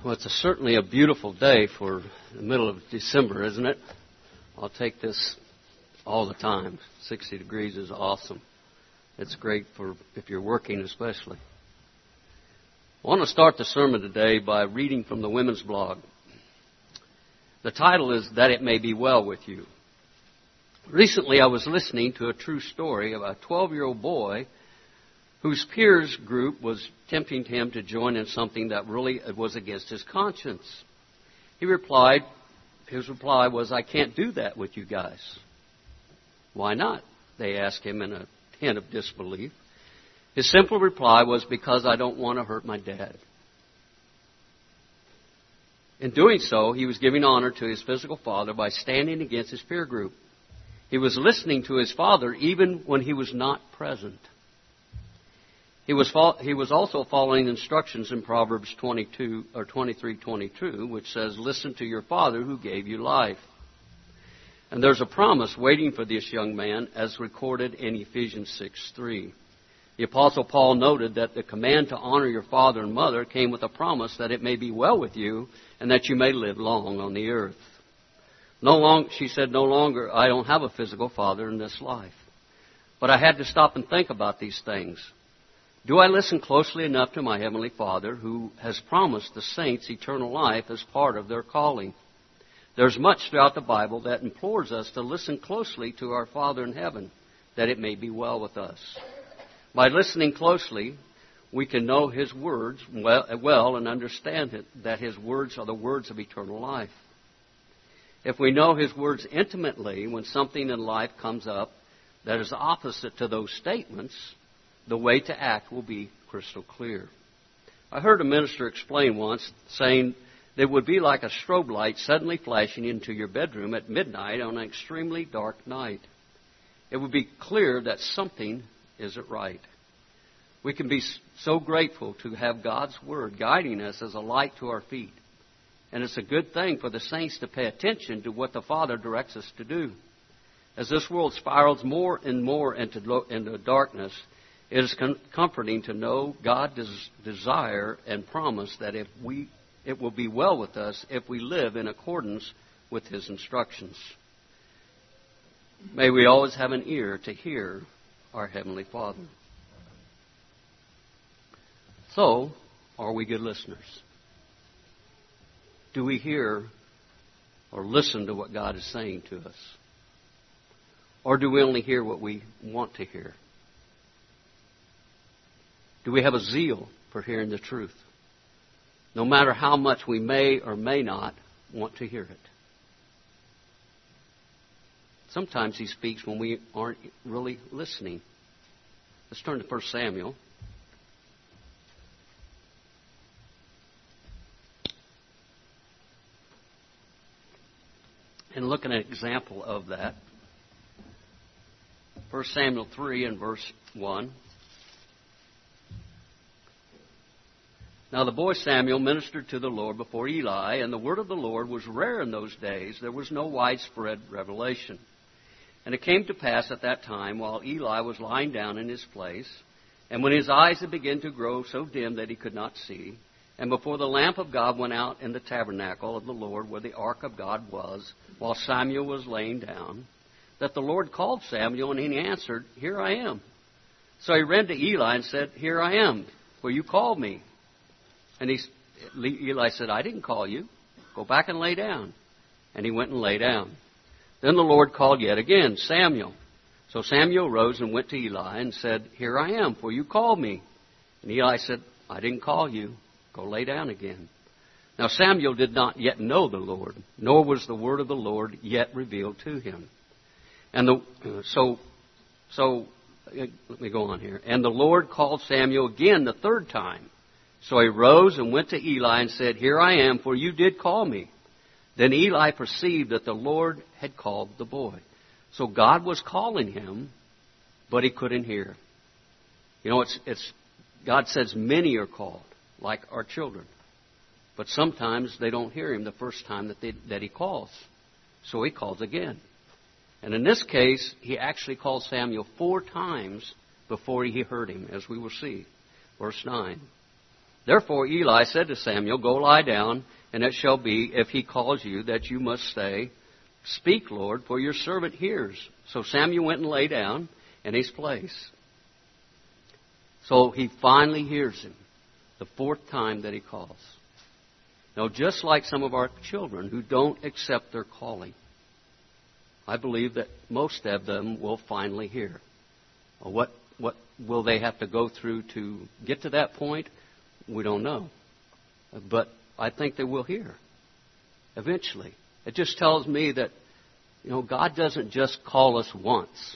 Well, it's certainly a beautiful day for the middle of December, isn't it? I'll take this all the time. 60 degrees is awesome. It's great for if you're working especially. I want to start the sermon today by reading from the Women's Blog. The title is That It May Be Well With You. Recently I was listening to a true story of a 12-year-old boy whose peers group was tempting him to join in something that really was against his conscience. His reply was, "I can't do that with you guys." "Why not?" they asked him in a hint of disbelief. His simple reply was, "Because I don't want to hurt my dad." In doing so, he was giving honor to his physical father by standing against his peer group. He was listening to his father even when he was not present. He was also following instructions in Proverbs 23:22, which says, "Listen to your father who gave you life." And there's a promise waiting for this young man as recorded in Ephesians 6:3. The Apostle Paul noted that the command to honor your father and mother came with a promise that it may be well with you and that you may live long on the earth. She said, no longer, I don't have a physical father in this life. But I had to stop and think about these things. Do I listen closely enough to my Heavenly Father who has promised the saints eternal life as part of their calling? There's much throughout the Bible that implores us to listen closely to our Father in heaven, that it may be well with us. By listening closely, we can know His words well and understand that His words are the words of eternal life. If we know His words intimately, when something in life comes up that is opposite to those statements, the way to act will be crystal clear. I heard a minister explain once, saying it would be like a strobe light suddenly flashing into your bedroom at midnight on an extremely dark night. It would be clear that something isn't right. We can be so grateful to have God's Word guiding us as a light to our feet. And it's a good thing for the saints to pay attention to what the Father directs us to do. As this world spirals more and more into darkness, it is comforting to know God's desire and promise that it will be well with us if we live in accordance with His instructions. May we always have an ear to hear our Heavenly Father. So, are we good listeners? Do we hear or listen to what God is saying to us? Or do we only hear what we want to hear? Do we have a zeal for hearing the truth, no matter how much we may or may not want to hear it? Sometimes He speaks when we aren't really listening. Let's turn to 1 Samuel. And look at an example of that. 1 Samuel 3 and verse 1. Now the boy Samuel ministered to the Lord before Eli, and the word of the Lord was rare in those days. There was no widespread revelation. And it came to pass at that time, while Eli was lying down in his place, and when his eyes had begun to grow so dim that he could not see, and before the lamp of God went out in the tabernacle of the Lord where the ark of God was, while Samuel was laying down, that the Lord called Samuel, and he answered, "Here I am." So he ran to Eli and said, "Here I am, for you called me." And Eli said, "I didn't call you. Go back and lay down." And he went and lay down. Then the Lord called yet again, "Samuel." So Samuel rose and went to Eli and said, "Here I am, for you called me." And Eli said, "I didn't call you. Go lay down again." Now Samuel did not yet know the Lord, nor was the word of the Lord yet revealed to him. And let me go on here. And the Lord called Samuel again the third time. So he rose and went to Eli and said, "Here I am, for you did call me." Then Eli perceived that the Lord had called the boy. So God was calling him, but he couldn't hear. You know, God says many are called, like our children. But sometimes they don't hear Him the first time that He calls. So He calls again. And in this case, He actually called Samuel 4 times before he heard Him, as we will see. Verse 9. Therefore Eli said to Samuel, Go lie down, and it shall be, if he calls you, that you must say, Speak, Lord, for your servant hears. So Samuel went and lay down in his place. So he finally hears him, the fourth time that he calls. Now, just like some of our children who don't accept their calling, I believe that most of them will finally hear. What will they have to go through to get to that point? We don't know. But I think they will hear eventually. It just tells me that, God doesn't just call us once.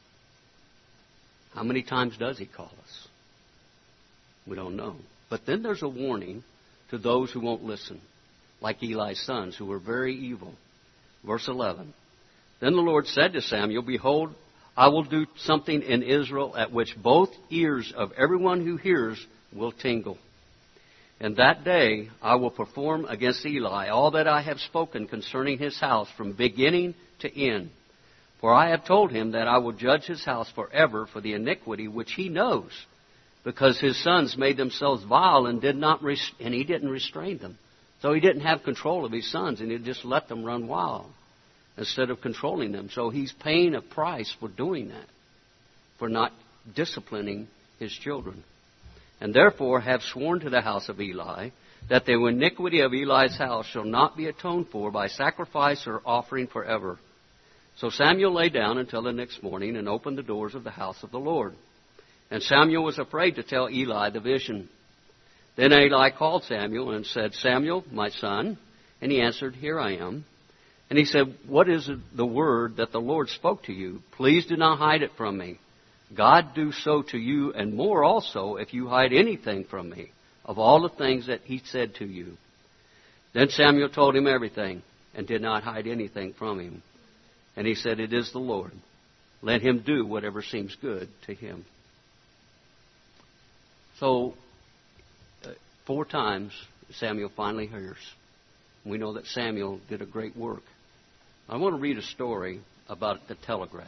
How many times does He call us? We don't know. But then there's a warning to those who won't listen, like Eli's sons, who were very evil. Verse 11. Then the Lord said to Samuel, Behold, I will do something in Israel at which both ears of everyone who hears will tingle. And that day I will perform against Eli all that I have spoken concerning his house from beginning to end. For I have told him that I will judge his house forever for the iniquity which he knows, because his sons made themselves vile and he didn't restrain them. So he didn't have control of his sons, and he just let them run wild instead of controlling them. So he's paying a price for doing that, for not disciplining his children. And therefore have sworn to the house of Eli that the iniquity of Eli's house shall not be atoned for by sacrifice or offering forever. So Samuel lay down until the next morning and opened the doors of the house of the Lord. And Samuel was afraid to tell Eli the vision. Then Eli called Samuel and said, Samuel, my son. And he answered, Here I am. And he said, What is the word that the Lord spoke to you? Please do not hide it from me. God do so to you, and more also, if you hide anything from me, of all the things that he said to you. Then Samuel told him everything, and did not hide anything from him. And he said, It is the Lord. Let him do whatever seems good to him. So, 4 times Samuel finally hears. We know that Samuel did a great work. I want to read a story about the telegraph.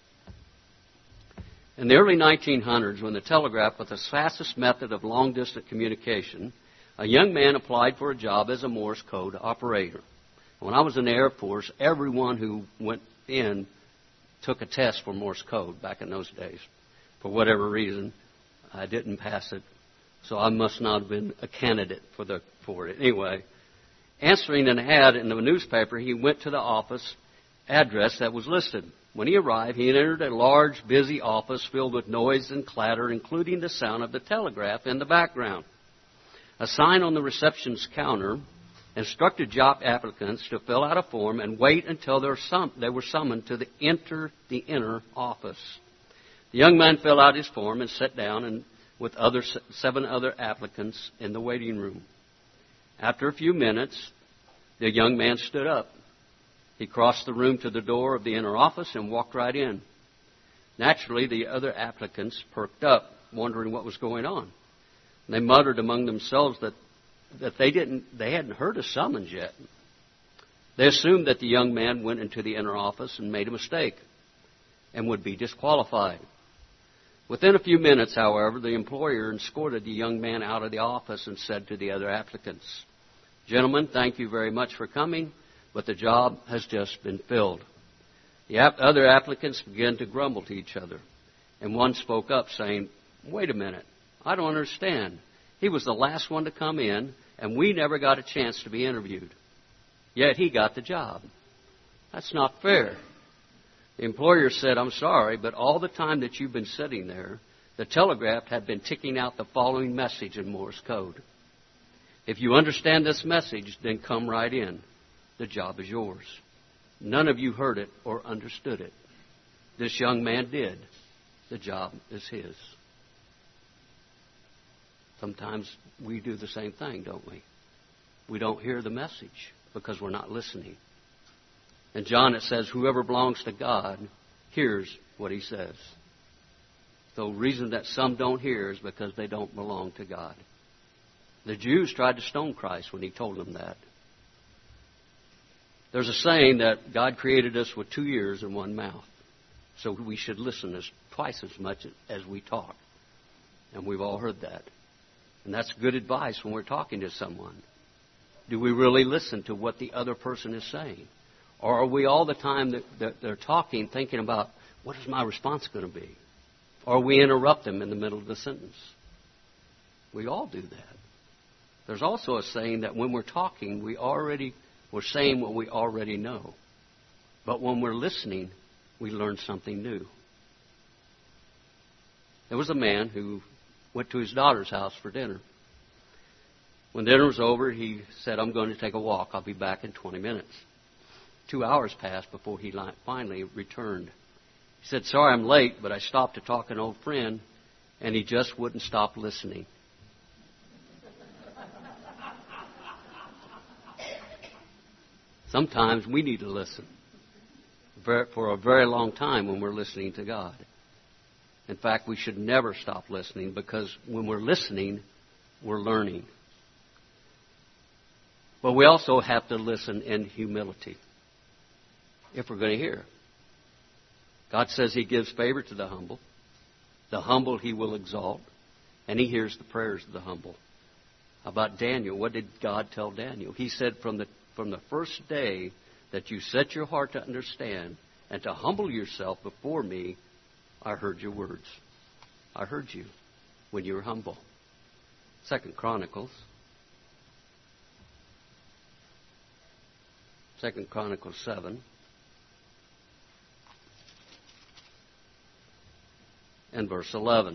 In the early 1900s, when the telegraph was the fastest method of long-distance communication, a young man applied for a job as a Morse code operator. When I was in the Air Force, everyone who went in took a test for Morse code back in those days. For whatever reason, I didn't pass it, so I must not have been a candidate for it. Anyway, answering an ad in the newspaper, he went to the office address that was listed. When he arrived, he entered a large, busy office filled with noise and clatter, including the sound of the telegraph in the background. A sign on the reception's counter instructed job applicants to fill out a form and wait until they were summoned to enter the inner office. The young man filled out his form and sat down with 7 other applicants in the waiting room. After a few minutes, the young man stood up. He crossed the room to the door of the inner office and walked right in. Naturally, the other applicants perked up, wondering what was going on. They muttered among themselves that they hadn't heard a summons yet. They assumed that the young man went into the inner office and made a mistake and would be disqualified. Within a few minutes, however, the employer escorted the young man out of the office and said to the other applicants, Gentlemen, thank you very much for coming, but the job has just been filled. The other applicants began to grumble to each other, and one spoke up saying, Wait a minute, I don't understand. He was the last one to come in, and we never got a chance to be interviewed. Yet he got the job. That's not fair. The employer said, I'm sorry, but all the time that you've been sitting there, the telegraph had been ticking out the following message in Morse code. If you understand this message, then come right in. The job is yours. None of you heard it or understood it. This young man did. The job is his. Sometimes we do the same thing, don't we? We don't hear the message because we're not listening. In John it says, whoever belongs to God hears what he says. So the reason that some don't hear is because they don't belong to God. The Jews tried to stone Christ when he told them that. There's a saying that God created us with 2 ears and 1 mouth. So we should listen twice as much as we talk. And we've all heard that. And that's good advice when we're talking to someone. Do we really listen to what the other person is saying? Or are we all the time that they're talking thinking about, what is my response going to be? Or we interrupt them in the middle of the sentence. We all do that. There's also a saying that when we're talking, we're saying what we already know. But when we're listening, we learn something new. There was a man who went to his daughter's house for dinner. When dinner was over, he said, I'm going to take a walk. I'll be back in 20 minutes. 2 hours passed before he finally returned. He said, sorry I'm late, but I stopped to talk to an old friend, and he just wouldn't stop listening. Sometimes we need to listen for a very long time when we're listening to God. In fact, we should never stop listening, because when we're listening, we're learning. But we also have to listen in humility if we're going to hear. God says He gives favor to the humble. The humble He will exalt, and He hears the prayers of the humble. How about Daniel? What did God tell Daniel? He said, from the first day that you set your heart to understand and to humble yourself before me, I heard your words. I heard you when you were humble. 2 Chronicles 7 and verse 11.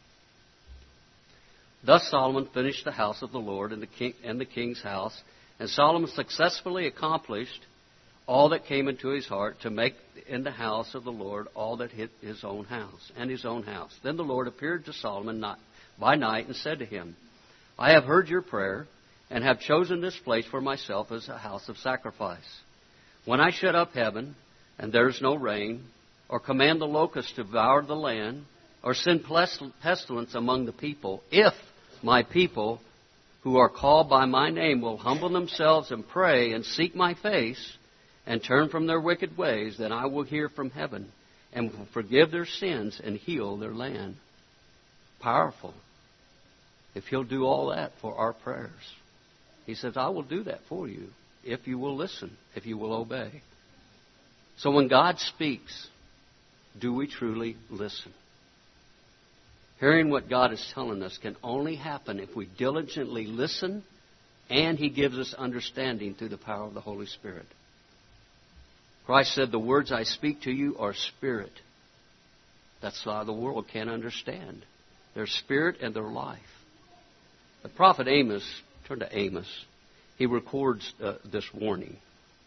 Thus Solomon finished the house of the Lord and the king's house, and Solomon successfully accomplished all that came into his heart to make in the house of the Lord all that hit his own house and his own house. Then the Lord appeared to Solomon by night and said to him, I have heard your prayer and have chosen this place for myself as a house of sacrifice. When I shut up heaven and there is no rain, or command the locusts to devour the land, or send pestilence among the people, if my people who are called by my name will humble themselves and pray and seek my face and turn from their wicked ways, then I will hear from heaven and will forgive their sins and heal their land. Powerful. If He'll do all that for our prayers. He says, I will do that for you if you will listen, if you will obey. So when God speaks, do we truly listen? Hearing what God is telling us can only happen if we diligently listen and He gives us understanding through the power of the Holy Spirit. Christ said, the words I speak to you are spirit. That's why the world can't understand. They're spirit and they're life. The prophet Amos, turn to Amos, he records this warning.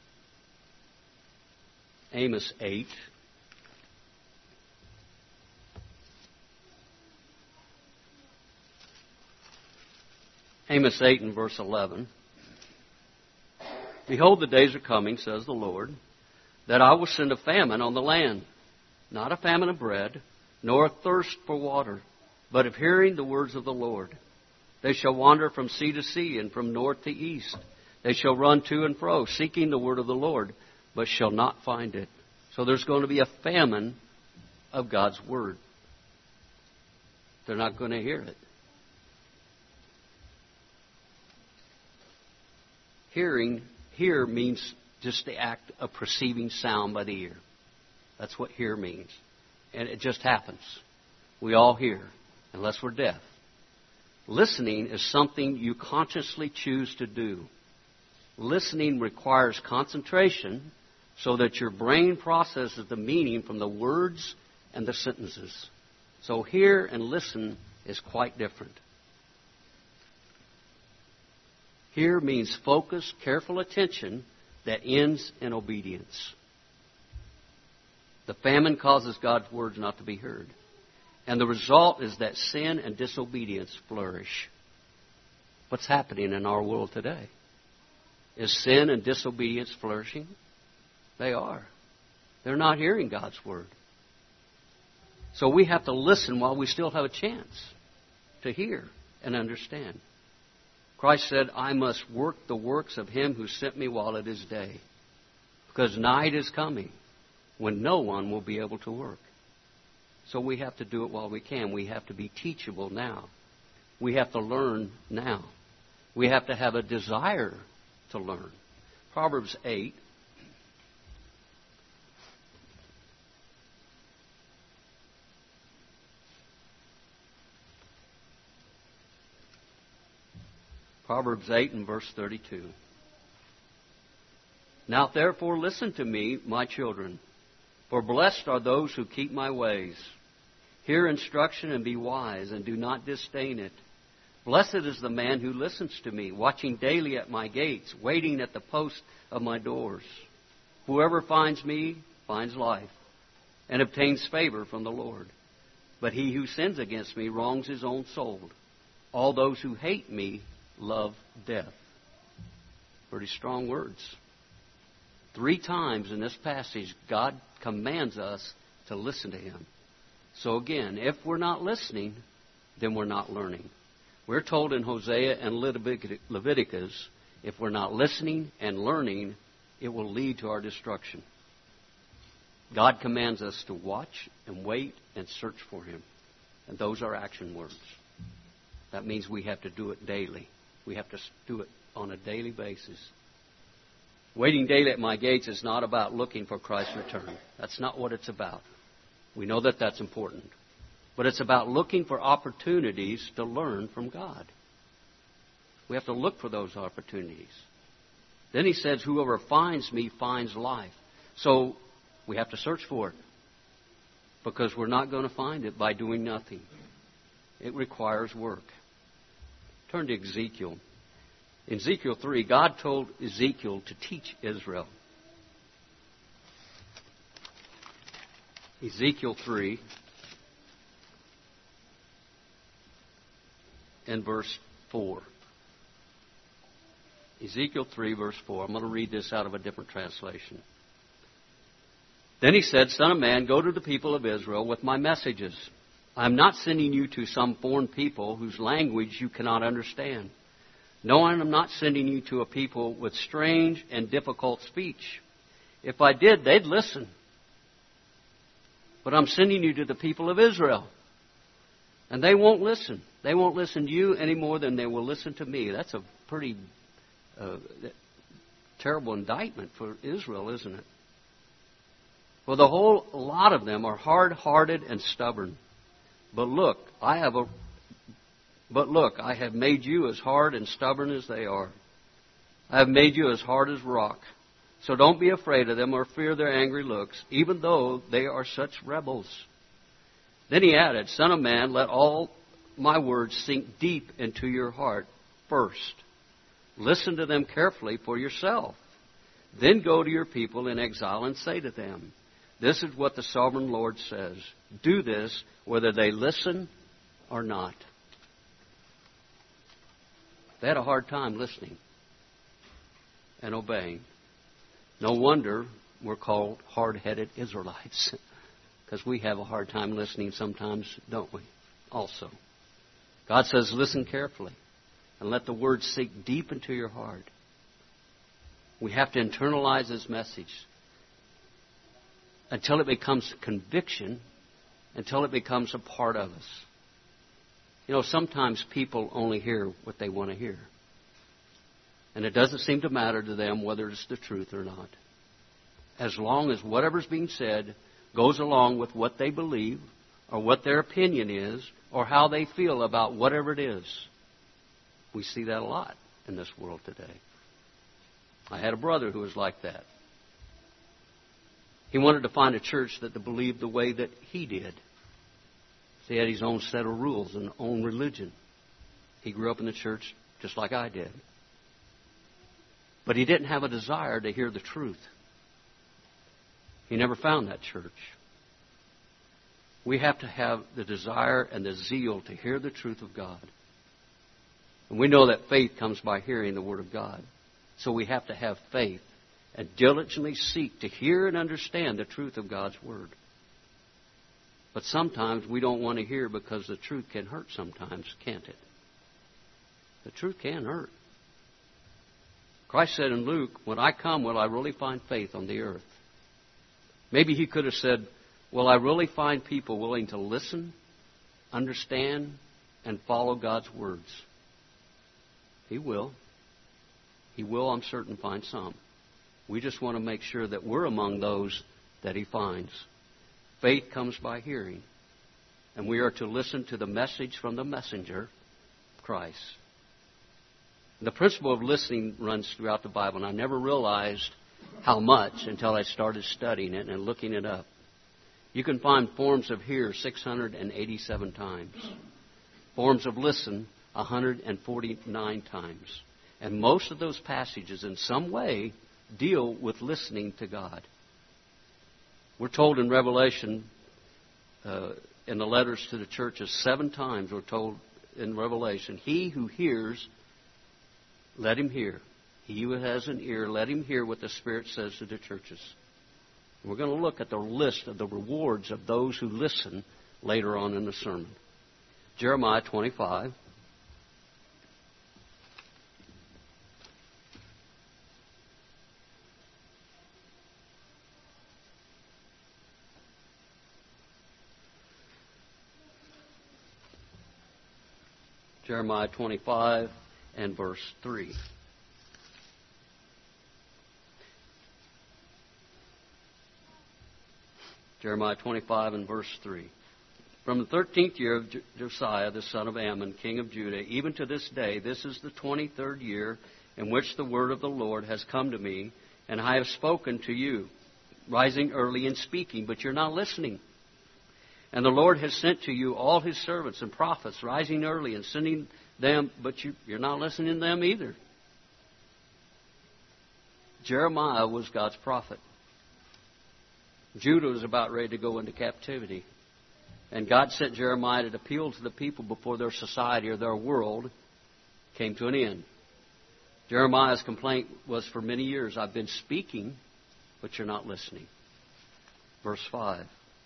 Amos 8. Amos 8 and verse 11. Behold, the days are coming, says the Lord, that I will send a famine on the land, not a famine of bread, nor a thirst for water, but of hearing the words of the Lord. They shall wander from sea to sea and from north to east. They shall run to and fro, seeking the word of the Lord, but shall not find it. So there's going to be a famine of God's word. They're not going to hear it. Hear means just the act of perceiving sound by the ear. That's what hear means. And it just happens. We all hear, unless we're deaf. Listening is something you consciously choose to do. Listening requires concentration so that your brain processes the meaning from the words and the sentences. So hear and listen is quite different. Hear means focused, careful attention that ends in obedience. The famine causes God's words not to be heard. And the result is that sin and disobedience flourish. What's happening in our world today? Is sin and disobedience flourishing? They are. They're not hearing God's word. So we have to listen while we still have a chance to hear and understand. Christ said, I must work the works of Him who sent me while it is day. Because night is coming when no one will be able to work. So we have to do it while we can. We have to be teachable now. we have to learn now. We have to have a desire to learn. Proverbs 8. Proverbs 8 and verse 32. Now therefore listen to me, my children, for blessed are those who keep my ways. Hear instruction and be wise, and do not disdain it. Blessed is the man who listens to me, watching daily at my gates, waiting at the post of my doors. Whoever finds me finds life, and obtains favor from the Lord. But he who sins against me wrongs his own soul. All those who hate me love death. Pretty strong words. 3 times in this passage, God commands us to listen to Him. So again, if we're not listening, then we're not learning. We're told in Hosea and Leviticus, if we're not listening and learning, it will lead to our destruction. God commands us to watch and wait and search for Him. And those are action words. That means we have to do it daily. We have to do it on a daily basis. Waiting daily at my gates is not about looking for Christ's return. That's not what it's about. We know that that's important. But it's about looking for opportunities to learn from God. We have to look for those opportunities. Then he says, whoever finds me finds life. So we have to search for it. Because we're not going to find it by doing nothing. It requires work. Turn to Ezekiel. In Ezekiel 3, God told Ezekiel to teach Israel. Ezekiel 3 and verse 4. Ezekiel 3, verse 4. I'm going to read this out of a different translation. Then he said, Son of man, go to the people of Israel with my messages. I am not sending you to some foreign people whose language you cannot understand. No, I am not sending you to a people with strange and difficult speech. If I did, they'd listen. But I'm sending you to the people of Israel. And they won't listen. They won't listen to you any more than they will listen to me. That's a pretty terrible indictment for Israel, isn't it? Well, the whole lot of them are hard-hearted and stubborn. But look, I have made you as hard and stubborn as they are. I have made you as hard as rock. So don't be afraid of them or fear their angry looks, even though they are such rebels. Then he added, Son of man, let all my words sink deep into your heart first. Listen to them carefully for yourself. Then go to your people in exile and say to them, this is what the sovereign Lord says. Do this whether they listen or not. They had a hard time listening and obeying. No wonder we're called hard-headed Israelites, because we have a hard time listening sometimes, don't we? Also, God says, listen carefully and let the word sink deep into your heart. We have to internalize His message until it becomes conviction, until it becomes a part of us. You know, sometimes people only hear what they want to hear. And it doesn't seem to matter to them whether it's the truth or not. As long as whatever's being said goes along with what they believe, or what their opinion is, or how they feel about whatever it is. We see that a lot in this world today. I had a brother who was like that. He wanted to find a church that believed the way that he did. So he had his own set of rules and own religion. He grew up in the church just like I did. But he didn't have a desire to hear the truth. He never found that church. We have to have the desire and the zeal to hear the truth of God. And we know that faith comes by hearing the Word of God. So we have to have faith and diligently seek to hear and understand the truth of God's Word. But sometimes we don't want to hear because the truth can hurt sometimes, can't it? The truth can hurt. Christ said in Luke, when I come, will I really find faith on the earth? Maybe He could have said, will I really find people willing to listen, understand, and follow God's words? He will. He will, I'm certain, find some. We just want to make sure that we're among those that He finds. Faith comes by hearing. And we are to listen to the message from the messenger, Christ. The principle of listening runs throughout the Bible, and I never realized how much until I started studying it and looking it up. You can find forms of hear 687 times. Forms of listen 149 times. And most of those passages in some way deal with listening to God. We're told in Revelation, in the letters to the churches, 7 times we're told in Revelation, he who hears, let him hear. He who has an ear, let him hear what the Spirit says to the churches. We're going to look at the list of the rewards of those who listen later on in the sermon. Jeremiah 25. Jeremiah 25 and verse 3. Jeremiah 25 and verse 3. From the 13th year of Josiah, the son of Ammon, king of Judah, even to this day, this is the 23rd year in which the word of the Lord has come to me, and I have spoken to you, rising early and speaking, but you're not listening. And the Lord has sent to you all His servants and prophets, rising early and sending them, but you're not listening to them either. Jeremiah was God's prophet. Judah was about ready to go into captivity. And God sent Jeremiah to appeal to the people before their society or their world came to an end. Jeremiah's complaint was for many years, I've been speaking, but you're not listening. Verse 5.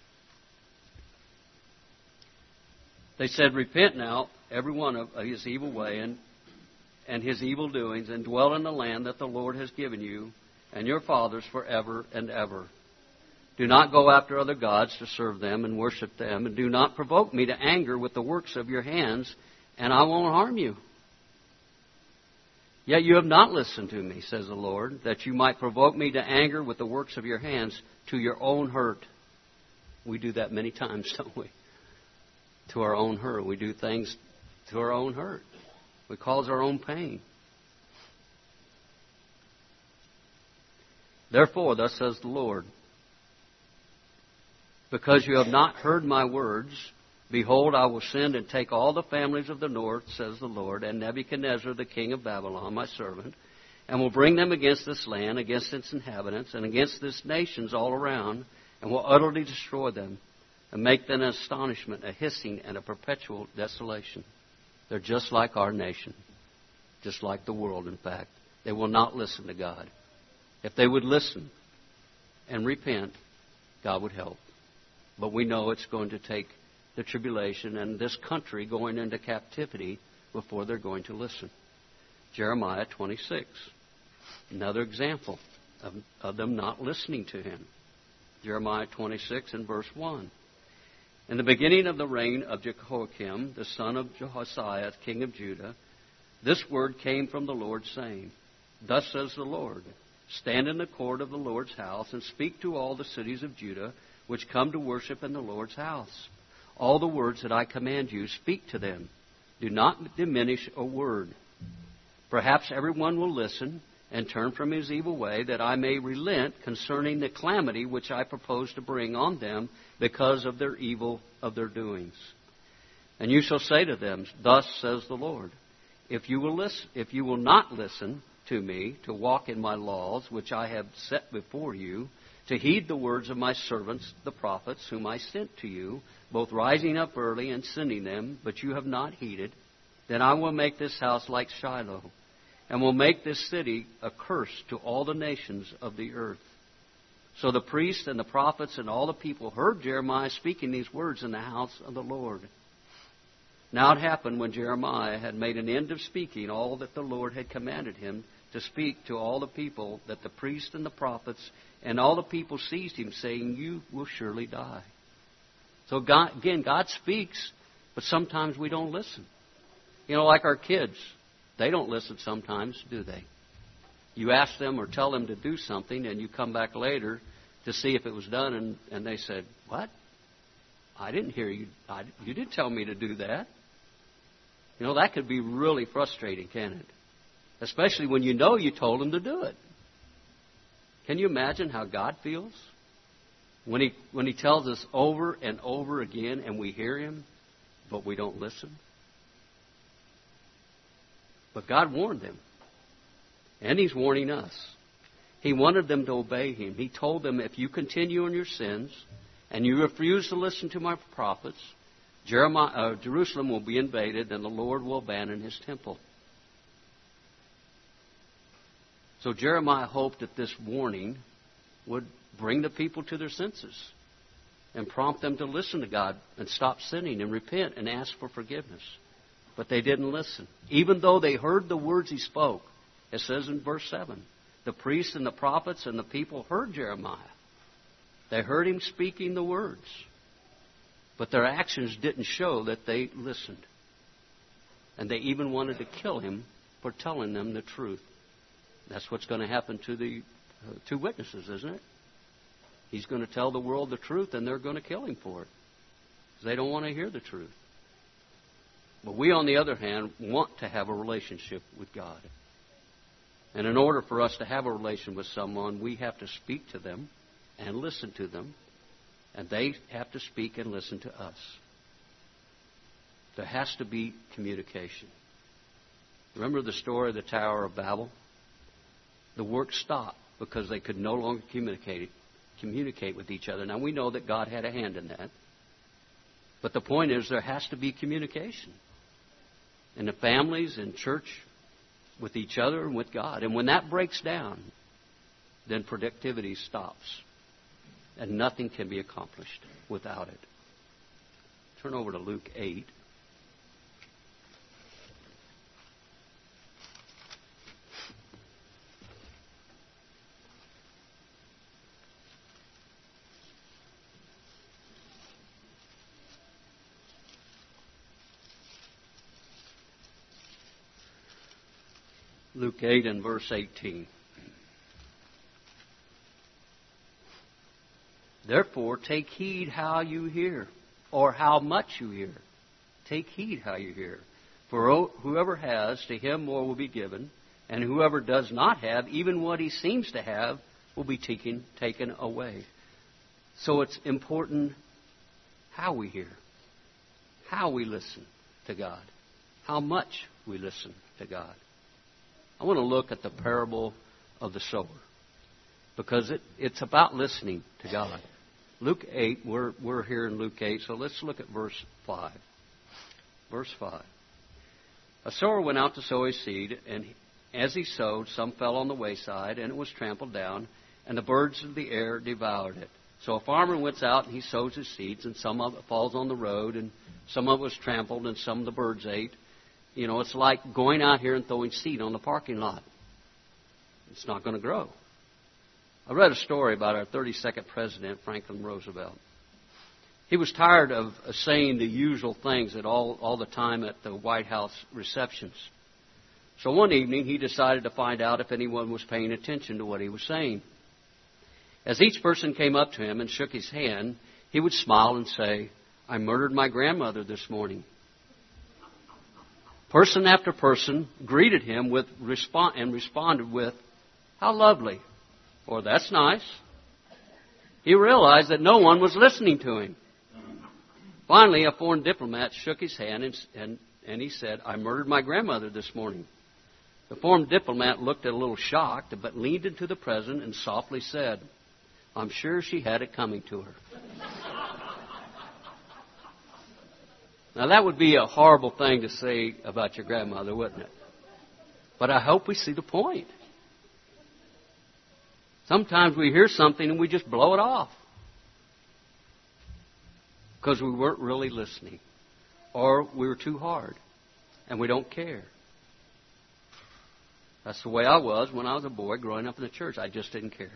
They said, repent now, every one of his evil way and his evil doings, and dwell in the land that the Lord has given you and your fathers forever and ever. Do not go after other gods to serve them and worship them, and do not provoke me to anger with the works of your hands, and I won't harm you. Yet you have not listened to me, says the Lord, that you might provoke me to anger with the works of your hands to your own hurt. We do that many times, don't we? To our own hurt. We do things to our own hurt. We cause our own pain. Therefore, thus says the Lord, because you have not heard my words, behold, I will send and take all the families of the north, says the Lord, and Nebuchadnezzar, the king of Babylon, my servant, and will bring them against this land, against its inhabitants, and against this nations all around, and will utterly destroy them, and make them an astonishment, a hissing, and a perpetual desolation. They're just like our nation, just like the world, in fact. They will not listen to God. If they would listen and repent, God would help. But we know it's going to take the tribulation and this country going into captivity before they're going to listen. Jeremiah 26, another example of them not listening to Him. Jeremiah 26 and verse 1. In the beginning of the reign of Jehoiakim, the son of Josiah, king of Judah, this word came from the Lord, saying, Thus says the Lord, stand in the court of the Lord's house, and speak to all the cities of Judah, which come to worship in the Lord's house. All the words that I command you, speak to them. Do not diminish a word. Perhaps everyone will listen and turn from his evil way, that I may relent concerning the calamity which I propose to bring on them because of their evil of their doings. And you shall say to them, Thus says the Lord, if you will not listen to me, to walk in my laws which I have set before you, to heed the words of my servants, the prophets, whom I sent to you, both rising up early and sending them, but you have not heeded, then I will make this house like Shiloh, and will make this city a curse to all the nations of the earth. So the priests and the prophets and all the people heard Jeremiah speaking these words in the house of the Lord. Now it happened when Jeremiah had made an end of speaking all that the Lord had commanded him to speak to all the people, that the priests and the prophets and all the people seized him, saying, You will surely die. So God speaks, But sometimes we don't listen. You know, like our kids. They don't listen sometimes, do they? You ask them or tell them to do something, and you come back later to see if it was done, and they said, "What? I didn't hear you. You didn't tell me to do that." You know, that could be really frustrating, can't it? Especially when you know you told them to do it. Can you imagine how God feels? When he tells us over and over again and we hear Him, but we don't listen? But God warned them. And He's warning us. He wanted them to obey Him. He told them, if you continue in your sins and you refuse to listen to my prophets, Jerusalem will be invaded and the Lord will abandon His temple. So Jeremiah hoped that this warning would bring the people to their senses and prompt them to listen to God and stop sinning and repent and ask for forgiveness. But they didn't listen. Even though they heard the words he spoke, it says in verse 7, the priests and the prophets and the people heard Jeremiah. They heard him speaking the words. But their actions didn't show that they listened. And they even wanted to kill him for telling them the truth. That's what's going to happen to the two witnesses, isn't it? He's going to tell the world the truth, and they're going to kill him for it. Because they don't want to hear the truth. But we, on the other hand, want to have a relationship with God. And in order for us to have a relation with someone, we have to speak to them and listen to them. And they have to speak and listen to us. There has to be communication. Remember the story of the Tower of Babel? The work stopped because they could no longer communicate with each other. Now, we know that God had a hand in that. But the point is, there has to be communication. In the families, in church, with each other, and with God. And when that breaks down, then productivity stops. And nothing can be accomplished without it. Turn over to Luke 8. Luke 8 and verse 18. Therefore, take heed how you hear, or how much you hear. Take heed how you hear. For whoever has, to him more will be given, and whoever does not have, even what he seems to have, will be taken away. So it's important how we hear, how we listen to God, how much we listen to God. I want to look at the parable of the sower, because it's about listening to God. Luke 8, we're here in Luke 8, so let's look at verse 5. Verse 5. A sower went out to sow his seed, and as he sowed, some fell on the wayside, and it was trampled down, and the birds of the air devoured it. So a farmer went out, and he sows his seeds, and some of it falls on the road, and some of it was trampled, and some of the birds ate. You know, it's like going out here and throwing seed on the parking lot. It's not going to grow. I read a story about our 32nd president, Franklin Roosevelt. He was tired of saying the usual things all the time at the White House receptions. So one evening, he decided to find out if anyone was paying attention to what he was saying. As each person came up to him and shook his hand, he would smile and say, "I murdered my grandmother this morning." Person after person greeted him with responded with, "How lovely," or "That's nice." He realized that no one was listening to him. Finally, a foreign diplomat shook his hand and he said, "I murdered my grandmother this morning." The foreign diplomat looked a little shocked, but leaned into the president and softly said, "I'm sure she had it coming to her." Now, that would be a horrible thing to say about your grandmother, wouldn't it? But I hope we see the point. Sometimes we hear something and we just blow it off because we weren't really listening, or we were too hard and we don't care. That's the way I was when I was a boy growing up in the church. I just didn't care.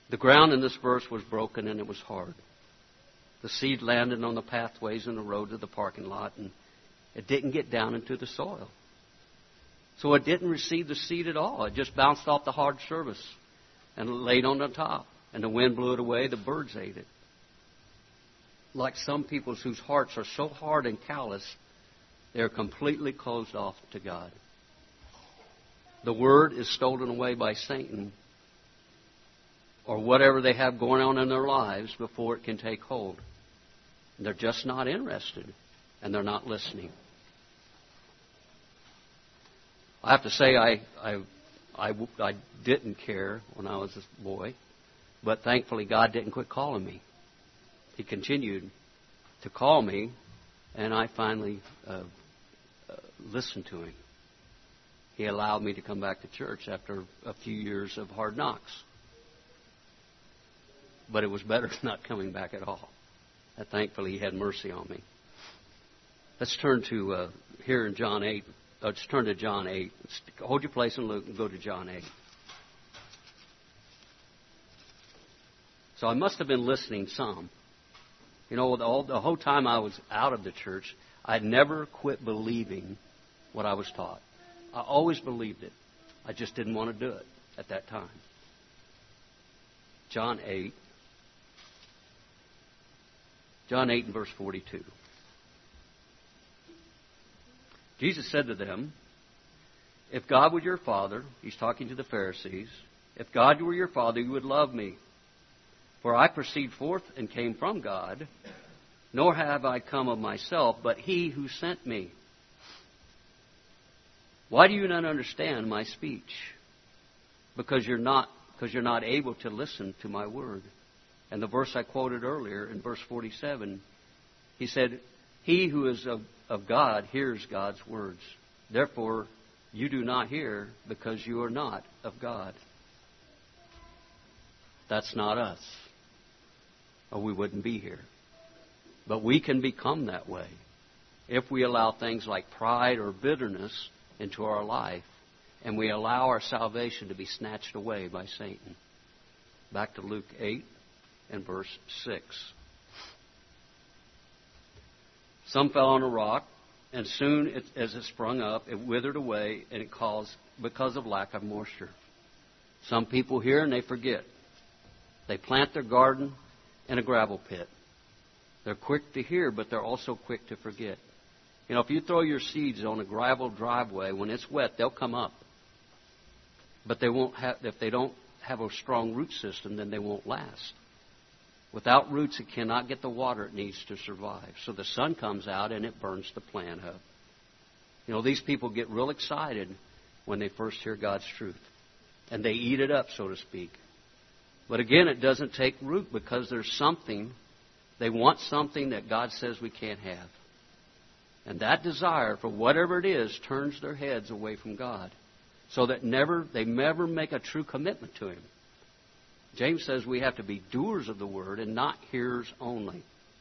The ground in this verse was broken and it was hard. The seed landed on the pathways and the road to the parking lot, and it didn't get down into the soil. So it didn't receive the seed at all. It just bounced off the hard surface and laid on the top. And the wind blew it away. The birds ate it. Like some people whose hearts are so hard and callous, they're completely closed off to God. The Word is stolen away by Satan or whatever they have going on in their lives before it can take hold. They're just not interested, and they're not listening. I have to say I didn't care when I was a boy, but thankfully God didn't quit calling me. He continued to call me, and I finally listened to Him. He allowed me to come back to church after a few years of hard knocks. But it was better than not coming back at all. And thankfully, He had mercy on me. Let's turn to here in John 8. Let's turn to John 8. Hold your place and go to John 8. So I must have been listening some. You know, the whole time I was out of the church, I'd never quit believing what I was taught. I always believed it. I just didn't want to do it at that time. John 8. John 8 and verse 42. Jesus said to them, if God were your Father, He's talking to the Pharisees, if God were your Father, you would love me. For I proceed forth and came from God, nor have I come of myself, but He who sent me. Why do you not understand my speech? Because you're not able to listen to my word. And the verse I quoted earlier in verse 47, He said, he who is of God hears God's words. Therefore, you do not hear because you are not of God. That's not us, or we wouldn't be here. But we can become that way if we allow things like pride or bitterness into our life, and we allow our salvation to be snatched away by Satan. Back to Luke 8 and verse 6. Some fell on a rock, and soon as it sprung up, it withered away, and it caused because of lack of moisture. Some people hear and they forget. They plant their garden in a gravel pit. They're quick to hear, but they're also quick to forget. You know, if you throw your seeds on a gravel driveway, when it's wet, they'll come up. But they won't have, if they don't have a strong root system, then they won't last. Without roots, it cannot get the water it needs to survive. So the sun comes out and it burns the plant up. You know, these people get real excited when they first hear God's truth. And they eat it up, so to speak. But again, it doesn't take root because there's something, they want something that God says we can't have. And that desire for whatever it is turns their heads away from God. So that they never make a true commitment to Him. James says we have to be doers of the Word and not hearers only.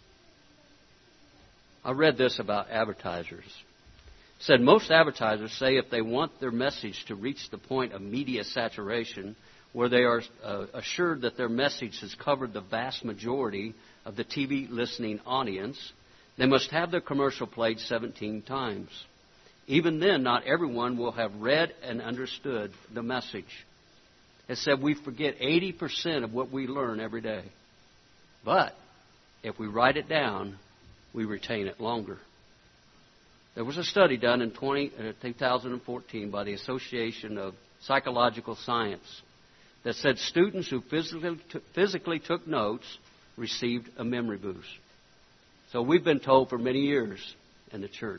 I read this about advertisers. It said most advertisers say if they want their message to reach the point of media saturation, where they are assured that their message has covered the vast majority of the TV listening audience, they must have their commercial played 17 times. Even then, not everyone will have read and understood the message. It said we forget 80% of what we learn every day. But if we write it down, we retain it longer. There was a study done in 2014 by the Association of Psychological Science that said students who physically took notes received a memory boost. So we've been told for many years in the church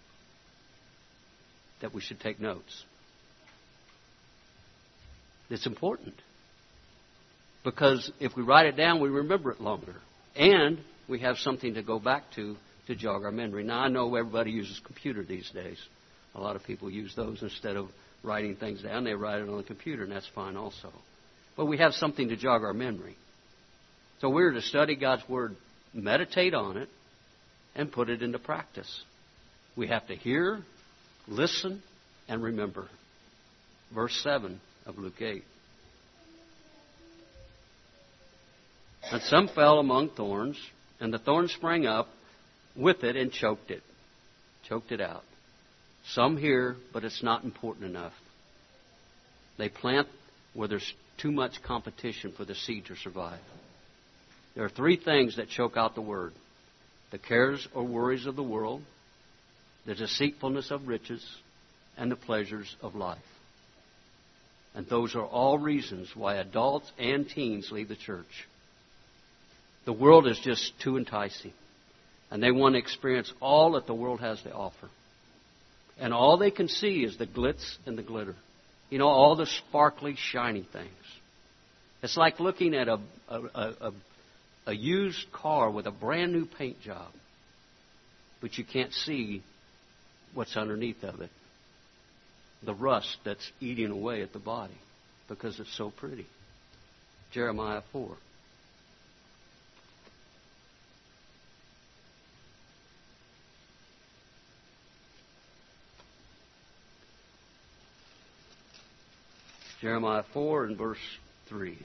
that we should take notes. It's important. Because if we write it down, we remember it longer. And we have something to go back to jog our memory. Now, I know everybody uses computer these days. A lot of people use those instead of writing things down. They write it on the computer, and that's fine also. But we have something to jog our memory. So we're to study God's Word, meditate on it, and put it into practice. We have to hear, listen, and remember. Verse 7 of Luke 8. And some fell among thorns, and the thorns sprang up with it and choked it out. Some hear, but it's not important enough. They plant where there's too much competition for the seed to survive. There are three things that choke out the word: the cares or worries of the world, the deceitfulness of riches, and the pleasures of life. And those are all reasons why adults and teens leave the church. The world is just too enticing, and they want to experience all that the world has to offer. And all they can see is the glitz and the glitter. You know, all the sparkly, shiny things. It's like looking at a used car with a brand new paint job, but you can't see what's underneath of it. The rust that's eating away at the body because it's so pretty. Jeremiah 4. Jeremiah 4 and verse 3.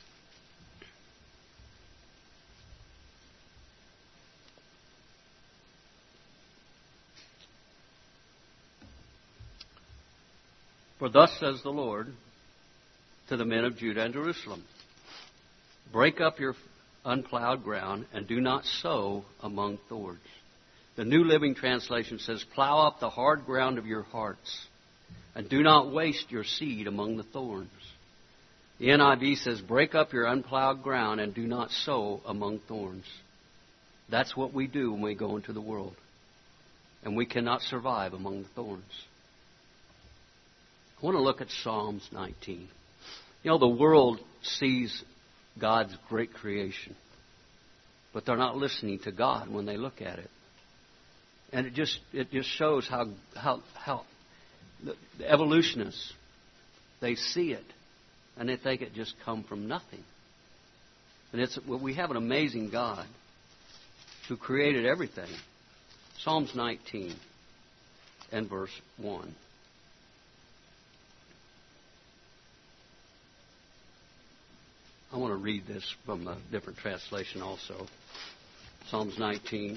For thus says the Lord to the men of Judah and Jerusalem, break up your unplowed ground and do not sow among thorns. The New Living Translation says, plow up the hard ground of your hearts and do not waste your seed among the thorns. The NIV says, break up your unplowed ground and do not sow among thorns. That's what we do when we go into the world. And we cannot survive among the thorns. I want to look at Psalms 19. You know, the world sees God's great creation, but they're not listening to God when they look at it. And it just shows how the evolutionists, they see it and they think it just come from nothing. And we have an amazing God who created everything. Psalms 19 and verse 1. I want to read this from a different translation also. Psalms 19.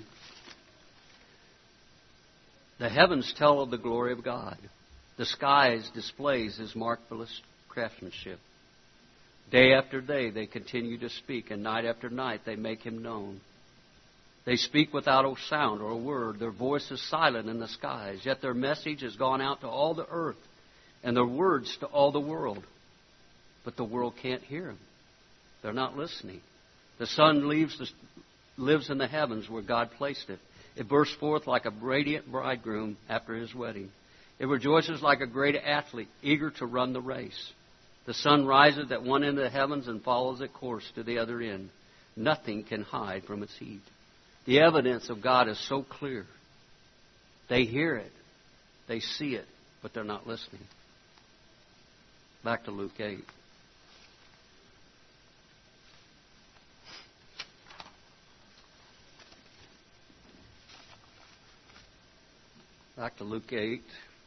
The heavens tell of the glory of God. The skies displays His marvelous craftsmanship. Day after day they continue to speak, and night after night they make Him known. They speak without a sound or a word. Their voice is silent in the skies, yet their message has gone out to all the earth, and their words to all the world. But the world can't hear them. They're not listening. The sun lives in the heavens where God placed it. It bursts forth like a radiant bridegroom after his wedding. It rejoices like a great athlete, eager to run the race. The sun rises at one end of the heavens and follows its course to the other end. Nothing can hide from its heat. The evidence of God is so clear. They hear it. They see it, but they're not listening. Back to Luke 8. Back to Luke 8.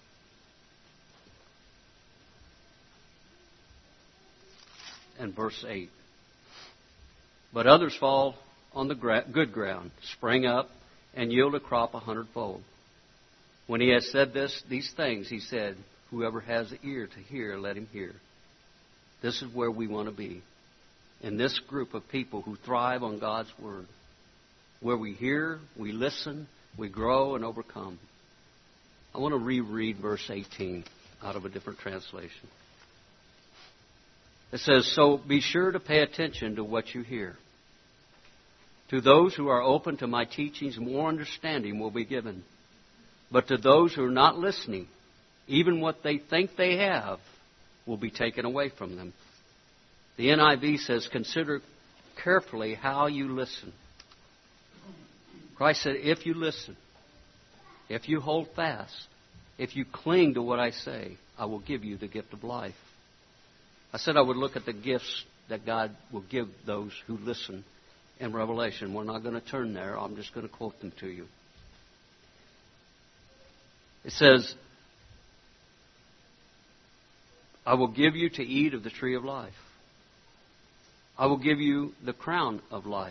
And verse 8. But others fall on the good ground, spring up, and yield a crop 100-fold. When he had said these things, he said, whoever has an ear to hear, let him hear. This is where we want to be. In this group of people who thrive on God's Word. Where we hear, we listen, we grow and overcome. I want to reread verse 18 out of a different translation. It says, so be sure to pay attention to what you hear. To those who are open to my teachings, more understanding will be given. But to those who are not listening, even what they think they have will be taken away from them. The NIV says, consider carefully how you listen. Christ said, if you listen, if you hold fast, if you cling to what I say, I will give you the gift of life. I said I would look at the gifts that God will give those who listen in Revelation. We're not going to turn there. I'm just going to quote them to you. It says, I will give you to eat of the tree of life. I will give you the crown of life.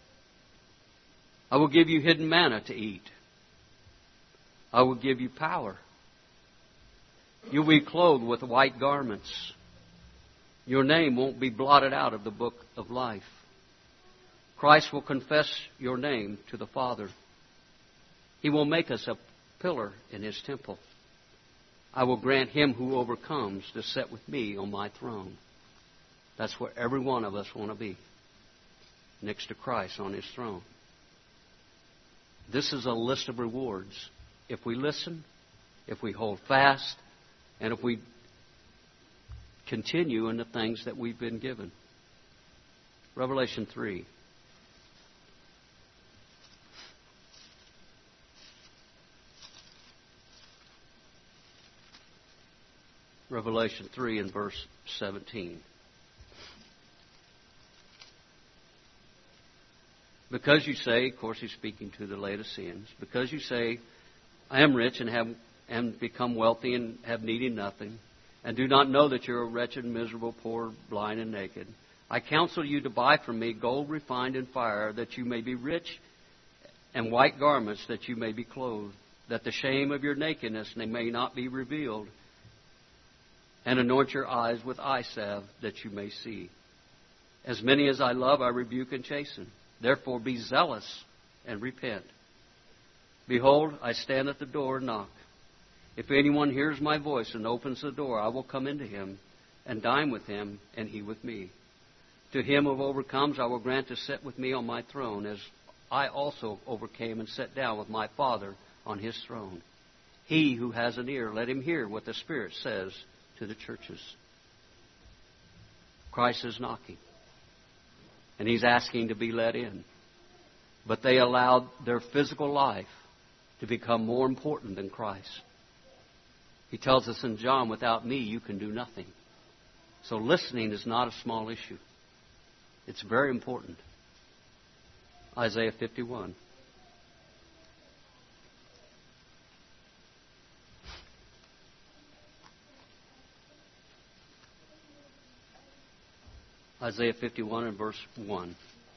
I will give you hidden manna to eat. I will give you power. You'll be clothed with white garments. Your name won't be blotted out of the book of life. Christ will confess your name to the Father. He will make us a pillar in His temple. I will grant him who overcomes to sit with me on my throne. That's where every one of us want to be, next to Christ on His throne. This is a list of rewards. If we listen, if we hold fast, and if we continue in the things that we've been given. Revelation 3. Revelation 3 and verse 17. Because you say, of course he's speaking to the Laodiceans, because you say, I am rich and become wealthy and have needed nothing, and do not know that you're a wretched, miserable, poor, blind, and naked, I counsel you to buy from me gold refined in fire, that you may be rich, and white garments, that you may be clothed, that the shame of your nakedness may not be revealed, and anoint your eyes with eye salve, that you may see. As many as I love, I rebuke and chasten. Therefore be zealous and repent. Behold, I stand at the door and knock. If anyone hears my voice and opens the door, I will come into him and dine with him, and he with me. To him who overcomes, I will grant to sit with me on my throne, as I also overcame and sat down with my Father on His throne. He who has an ear, let him hear what the Spirit says to the churches. Christ is knocking, and He's asking to be let in. But they allowed their physical life to become more important than Christ. He tells us in John, without me you can do nothing. So listening is not a small issue. It's very important. Isaiah 51. Isaiah 51 and verse 1.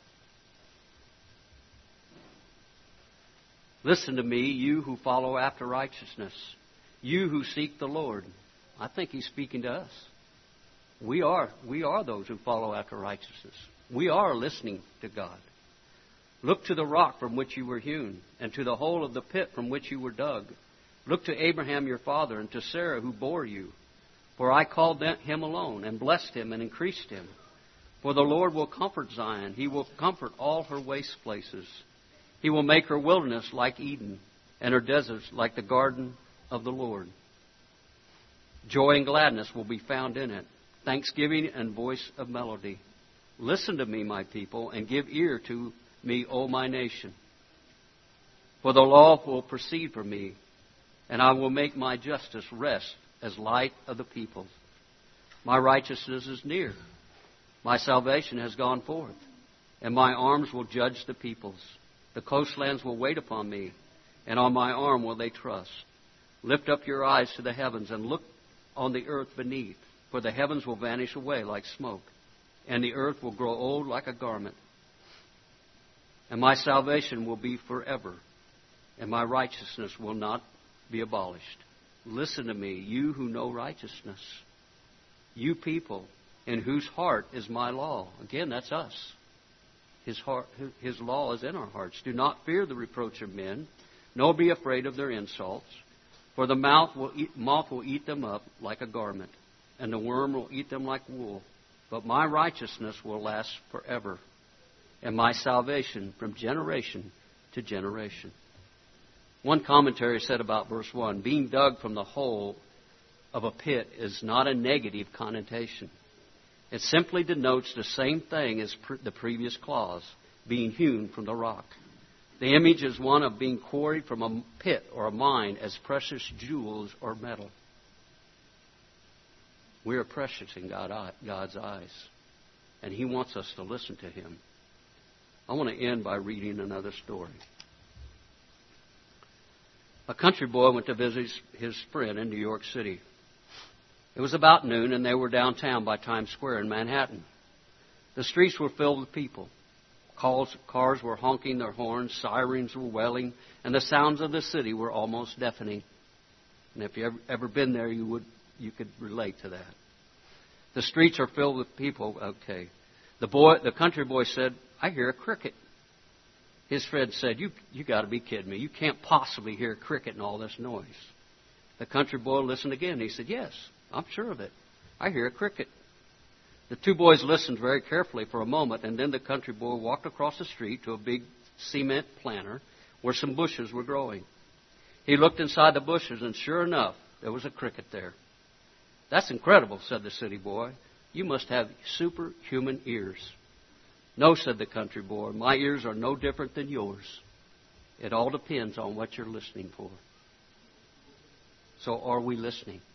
Listen to me, you who follow after righteousness, you who seek the Lord. I think He's speaking to us. We are those who follow after righteousness. We are listening to God. Look to the rock from which you were hewn, and to the hole of the pit from which you were dug. Look to Abraham your father, and to Sarah who bore you. For I called him alone, and blessed him, and increased him. For the Lord will comfort Zion. He will comfort all her waste places. He will make her wilderness like Eden, and her deserts like the garden of the Lord. Joy and gladness will be found in it, thanksgiving and voice of melody. Listen to me, my people, and give ear to me, O my nation. For the law will proceed from me, and I will make my justice rest as light of the peoples. My righteousness is near. My salvation has gone forth, and my arms will judge the peoples. The coastlands will wait upon me, and on my arm will they trust. Lift up your eyes to the heavens and look on the earth beneath, for the heavens will vanish away like smoke, and the earth will grow old like a garment. And my salvation will be forever, and my righteousness will not be abolished. Listen to me, you who know righteousness, you people in whose heart is my law. Again, that's us. His law is in our hearts. Do not fear the reproach of men, nor be afraid of their insults. For the moth will eat them up like a garment, and the worm will eat them like wool. But my righteousness will last forever, and my salvation from generation to generation. One commentary said about verse 1, being dug from the hole of a pit is not a negative connotation. It simply denotes the same thing as the previous clause, being hewn from the rock. The image is one of being quarried from a pit or a mine as precious jewels or metal. We are precious in God's eyes, and He wants us to listen to Him. I want to end by reading another story. A country boy went to visit his friend in New York City. It was about noon, and they were downtown by Times Square in Manhattan. The streets were filled with people. Cars were honking their horns, sirens were wailing, and the sounds of the city were almost deafening. And if you've ever been there, you could relate to that. The streets are filled with people. Okay. The country boy said, "I hear a cricket." His friend said, You got to be kidding me. You can't possibly hear a cricket in all this noise. The country boy listened again. He said, "Yes, I'm sure of it. I hear a cricket." The two boys listened very carefully for a moment, and then the country boy walked across the street to a big cement planter where some bushes were growing. He looked inside the bushes, and sure enough, there was a cricket there. "That's incredible," said the city boy. "You must have superhuman ears." "No," said the country boy, "my ears are no different than yours. It all depends on what you're listening for." So are we listening?